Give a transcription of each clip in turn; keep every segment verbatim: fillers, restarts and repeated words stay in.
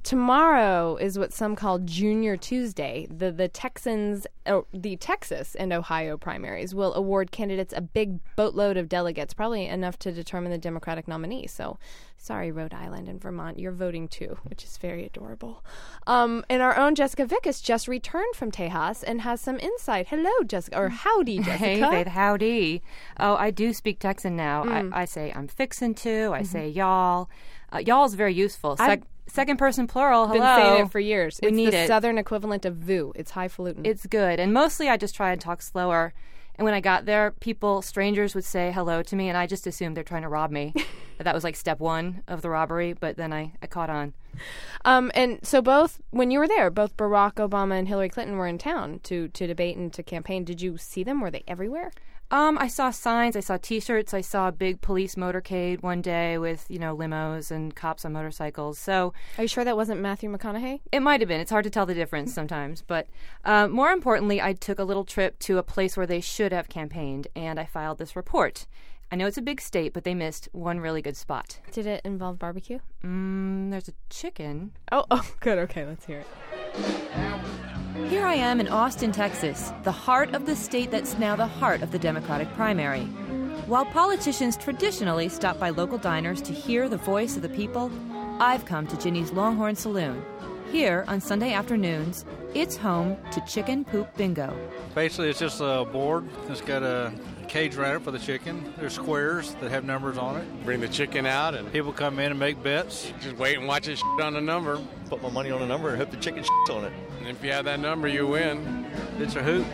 tomorrow is what some call Junior Tuesday. The the Texans, oh, the Texas and Ohio primaries will award candidates a big boatload of delegates, probably enough to determine the Democratic nominee. So, sorry, Rhode Island and Vermont, you're voting too, which is very adorable. Um, and our own Jessica Vickus just returned from Tejas and has some insight. Hello, Jessica, or howdy, Jessica. Hey, Faith, howdy. Oh, I do speak Texan now. Mm. I, I say I'm fixin' to. I mm-hmm. say y'all. Uh, y'all is very useful. Sec- second person plural. Hello. Been saying it for years. We it's need the it. Southern equivalent of VU. It's highfalutin. It's good. And mostly I just try and talk slower. And when I got there, people, strangers would say hello to me, and I just assumed they're trying to rob me. That was like step one of the robbery, but then I, I caught on. Um, and so both, when you were there, both Barack Obama and Hillary Clinton were in town to, to debate and to campaign. Did you see them? Were they everywhere? Um, I saw signs, I saw T-shirts, I saw a big police motorcade one day with, you know, limos and cops on motorcycles. So, are you sure that wasn't Matthew McConaughey? It might have been. It's hard to tell the difference sometimes. But uh, more importantly, I took a little trip to a place where they should have campaigned, and I filed this report. I know it's a big state, but they missed one really good spot. Did it involve barbecue? Mm, there's a chicken. Oh, oh, good. Okay, let's hear it. Here I am in Austin, Texas, the heart of the state that's now the heart of the Democratic primary. While politicians traditionally stop by local diners to hear the voice of the people, I've come to Ginny's Longhorn Saloon. Here, on Sunday afternoons, it's home to Chicken Poop Bingo. Basically, it's just a board that's got a cage around it for the chicken. There's squares that have numbers on it. Bring the chicken out and people come in and make bets. Just wait and watch it shit on the number. Put my money on a number and hope the chicken shits on it. And if you have that number, you win. It's a hoot.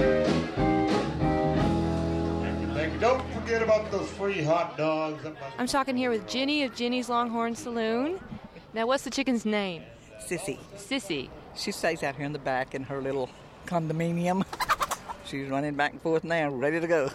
Thank you. Don't forget about those free hot dogs. I'm talking here with Ginny of Ginny's Longhorn Saloon. Now, what's the chicken's name? Sissy. Sissy. She stays out here in the back in her little condominium. She's running back and forth now, ready to go.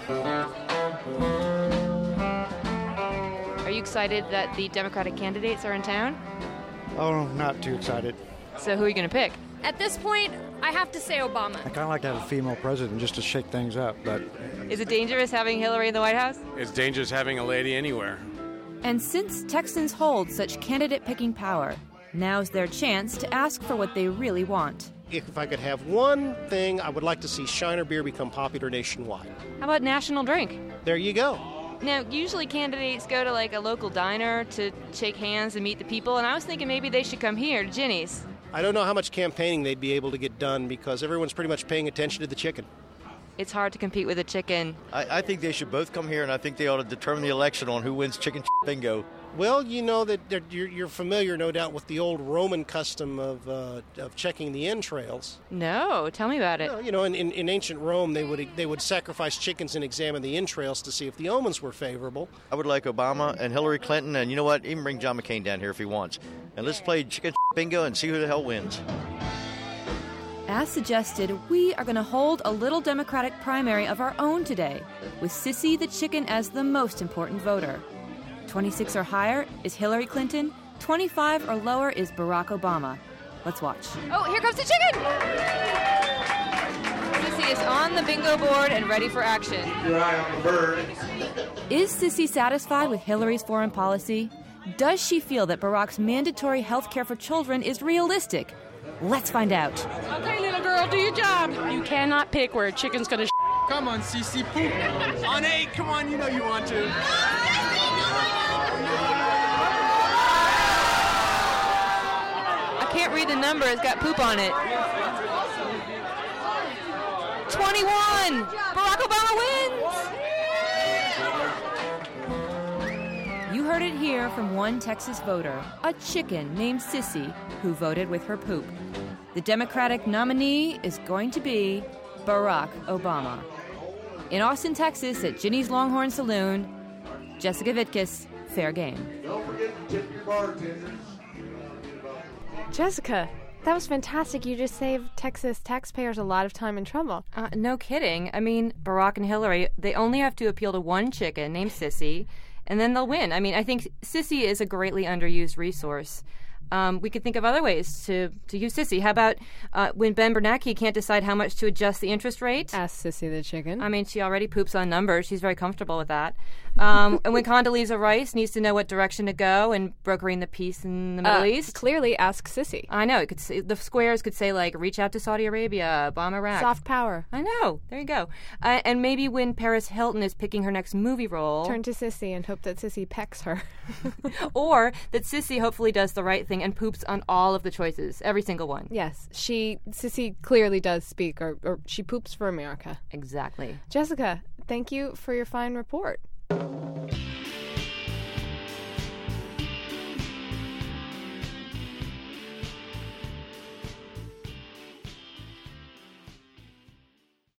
Are you excited that the Democratic candidates are in town? Oh, not too excited. So who are you going to pick? At this point, I have to say Obama. I kind of like to have a female president just to shake things up, but... Is it dangerous having Hillary in the White House? It's dangerous having a lady anywhere. And since Texans hold such candidate-picking power, now's their chance to ask for what they really want. If I could have one thing, I would like to see Shiner beer become popular nationwide. How about national drink? There you go. Now, usually candidates go to like a local diner to shake hands and meet the people, and I was thinking maybe they should come here to Ginny's. I don't know how much campaigning they'd be able to get done because everyone's pretty much paying attention to the chicken. It's hard to compete with a chicken. I, I think they should both come here, and I think they ought to determine the election on who wins chicken bingo. Well, you know that you're, you're familiar, no doubt, with the old Roman custom of uh, of checking the entrails. No, tell me about it. No, you know, in, in, in ancient Rome, they would they would sacrifice chickens and examine the entrails to see if the omens were favorable. I would like Obama and Hillary Clinton, and you know what? Even bring John McCain down here if he wants. And let's play chicken bingo and see who the hell wins. As suggested, we are going to hold a little Democratic primary of our own today, with Sissy the chicken as the most important voter. twenty-six or higher is Hillary Clinton. twenty-five or lower is Barack Obama. Let's watch. Oh, here comes the chicken! Sissy is on the bingo board and ready for action. Keep your eye on the bird. Is Sissy satisfied with Hillary's foreign policy? Does she feel that Barack's mandatory health care for children is realistic? Let's find out. Okay, little girl, do your job. You cannot pick where a chicken's gonna sh- Come on, Cece, poop. On eight, come on, you know you want to. I can't read the number. It's got poop on it. twenty-one! Barack Obama wins! You heard it here from one Texas voter, a chicken named Sissy, who voted with her poop. The Democratic nominee is going to be Barack Obama. In Austin, Texas, at Ginny's Longhorn Saloon, Jessica Vitkus, fair game. Don't forget to tip your bartenders. Jessica, that was fantastic. You just saved Texas taxpayers a lot of time and trouble. Uh, no kidding. I mean, Barack and Hillary, they only have to appeal to one chicken named Sissy, and then they'll win. I mean, I think Sissy is a greatly underused resource. Um, we could think of other ways to, to use Sissy. How about uh, when Ben Bernanke can't decide how much to adjust the interest rate? Ask Sissy the chicken. I mean, she already poops on numbers. She's very comfortable with that. Um, and when Condoleezza Rice needs to know what direction to go in brokering the peace in the Middle uh, East. Clearly, ask Sissy. I know. It could say, the squares could say, like, reach out to Saudi Arabia, bomb Iraq. Soft power. I know. There you go. Uh, and maybe when Paris Hilton is picking her next movie role. Turn to Sissy and hope that Sissy pecks her. Or that Sissy hopefully does the right thing and poops on all of the choices, every single one. Yes. She, Sissy clearly does speak, or, or she poops for America. Exactly. Jessica, thank you for your fine report.